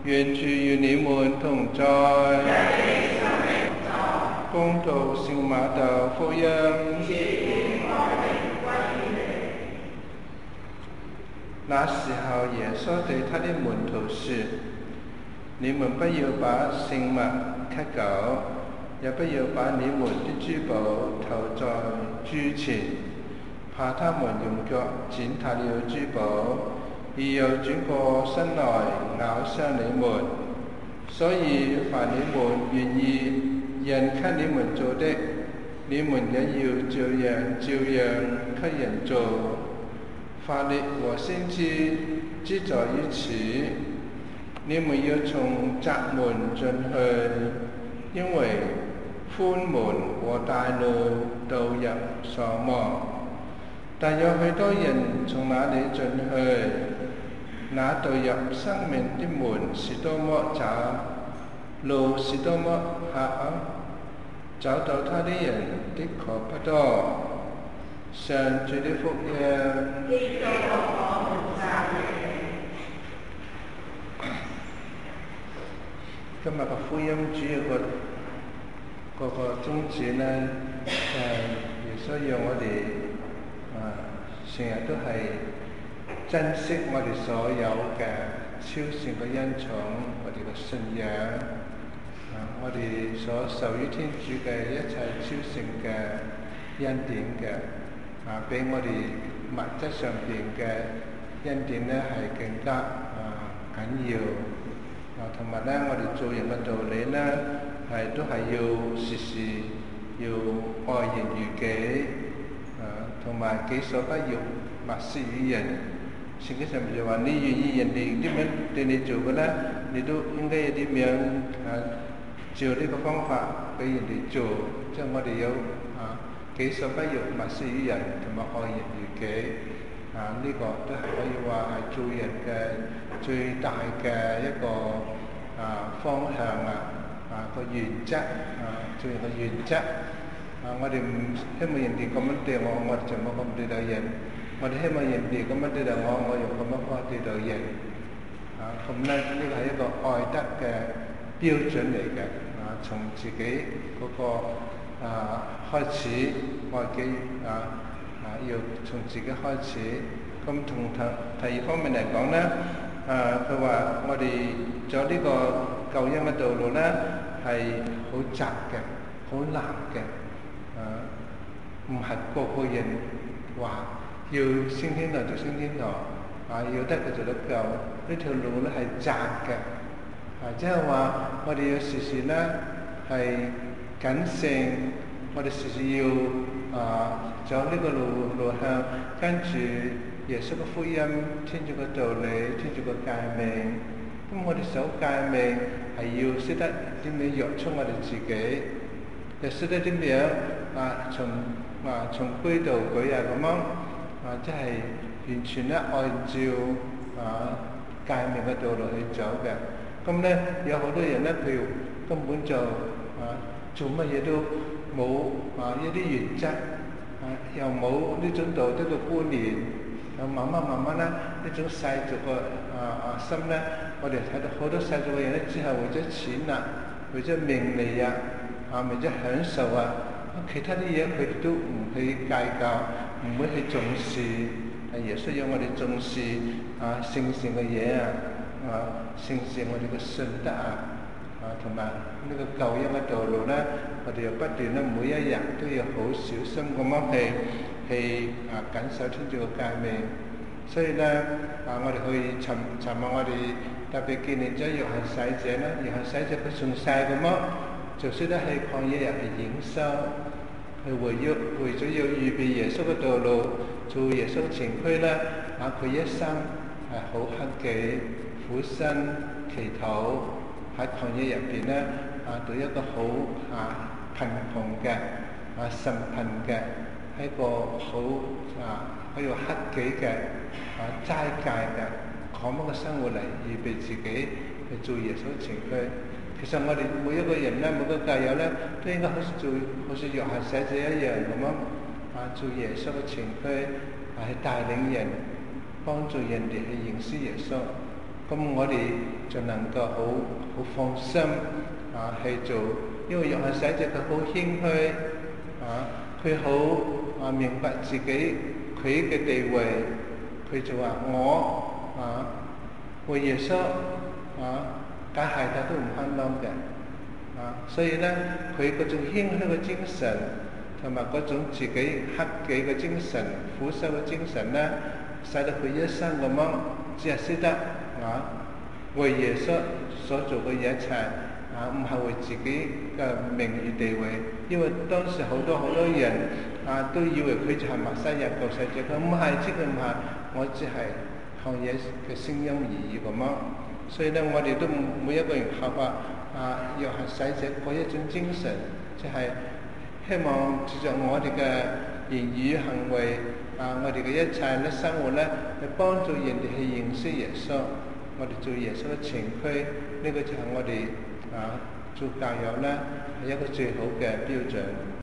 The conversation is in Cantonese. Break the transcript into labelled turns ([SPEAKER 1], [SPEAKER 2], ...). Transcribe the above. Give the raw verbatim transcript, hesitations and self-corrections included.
[SPEAKER 1] 願主與你們同在。恭讀聖馬竇福音。那時候，耶穌對他的門徒說：你們不要把聖物給狗，也不要把你們的珠寶投在豬前，怕他們用腳踐踏了珠寶，而又轉過身來咬傷你們。所以凡你們願意人給你們做的，你們也要照樣照樣給人做。法律和先知只在於此。你們要從窄門進去，因為寬門和大路導入所望，但有許多人從那裏進去。那導入生命的門是多麼窄，路是多麼狹隘，找到他的人的確不多。上主的福音。今日個福音主要個個個宗旨呢，就係耶穌讓我哋啊，成日都係珍惜我哋所有嘅超善嘅恩寵，我哋嘅信仰，啊，我哋所受於天主嘅一切超善嘅恩典嘅，啊，比我哋物質上邊嘅恩典呢係更加啊緊要。啊，同埋咧，我哋做人嘅道理咧，係都係要時時要愛人如己，啊，同埋己所不欲，勿施於人。聖經上面就話：你願意人哋點樣對你做嘅咧，你都應該要點樣啊，照呢個方法俾人哋做。即係我哋有啊，己所不欲，勿施於人，同埋愛人如己。啊！呢、這個都係可以話係做人嘅最大嘅一個啊方向啊，啊個原則啊，做人嘅原則啊。我哋唔希望人哋咁樣對我，我哋就冇咁對待人；我哋希望人哋咁樣對待我，我又咁樣方對待人。啊，咁咧呢個係一個愛德嘅標準嚟嘅。啊，從自己嗰、那個啊開始愛己啊。啊，要從自己開始。咁同第第二方面嚟講咧，啊，佢話我哋走呢個救恩嘅道路咧，係好窄嘅，好難嘅。啊，唔係個個人話要升天堂就升天堂，啊，要得嘅就得救。呢條路咧係窄嘅，啊，即係話我哋要時時咧係謹慎，我哋時時要啊。走呢個路路向，跟住耶穌嘅福音、天主嘅道理、天主嘅誡命。咁我哋守誡命係要識得點樣約束我哋自己，又識得點樣啊從啊從規道矩啊咁樣啊，即係完全咧按照啊誡命嘅道路去走嘅。咁咧有好多人咧，佢根本就啊做乜嘢都冇啊一啲原則。啊、又冇呢種道德嘅觀念，又慢慢慢慢咧，呢種世俗嘅啊啊心咧，我哋睇到好多世俗嘅人咧，只係為咗錢啊，為咗名利啊，啊為咗享受啊，其他啲嘢佢哋都唔去計較，唔會去重視。係耶穌要我哋重視啊聖善嘅嘢啊，啊聖善我哋嘅信德啊。啊，同埋呢個救恩嘅道路咧，我哋又不斷咧，每一日都要好小心咁樣去去啊緊守天主嘅誡命。所以咧啊，我哋去尋尋日我哋特別紀念咗約翰洗者咧，約翰洗者佢仲細咁樣，就識得去曠野入去隱修，去為要為咗要預備耶穌嘅道路，做耶穌前驅咧，啊佢一生係好克己、苦身、祈禱。喺曠野入邊咧，啊，對一個好啊貧窮嘅啊神貧嘅，一個好啊喺度克己嘅啊齋戒嘅咁樣嘅生活嚟預備自己去做耶穌前驅。其實我哋每一個人咧，每個教友咧，都應該好似做好似約翰洗者一樣咁樣啊，做耶穌嘅前驅，係、啊、帶領人，幫助人哋去認識耶穌。咁咁我哋就能夠好好放心啊去做，因為約翰洗者佢好謙虛啊，佢好啊明白自己佢嘅地位，佢就話我啊為耶穌啊假係他都唔肯諗嘅啊，所以咧佢嗰種謙虛嘅精神同埋嗰種自己克己嘅精神、苦修嘅精神咧，使到佢一生咁樣只係識得啊為耶穌所做嘅一切啊，唔係為自己嘅名譽地位。因為當時好多好多人啊都以為佢就係默西亞救世者，佢唔係，即係唔係，我只係向耶穌嘅聲音而已咁樣。所以咧，我哋都每一個人效法啊約翰洗者嗰一種精神，就係、是、希望藉着我哋嘅言語行為啊，我哋嘅一切咧生活咧，去幫助人哋去認識耶穌。我哋做耶穌嘅前驅，呢、這個就係我哋啊做教友咧係一個最好嘅標準。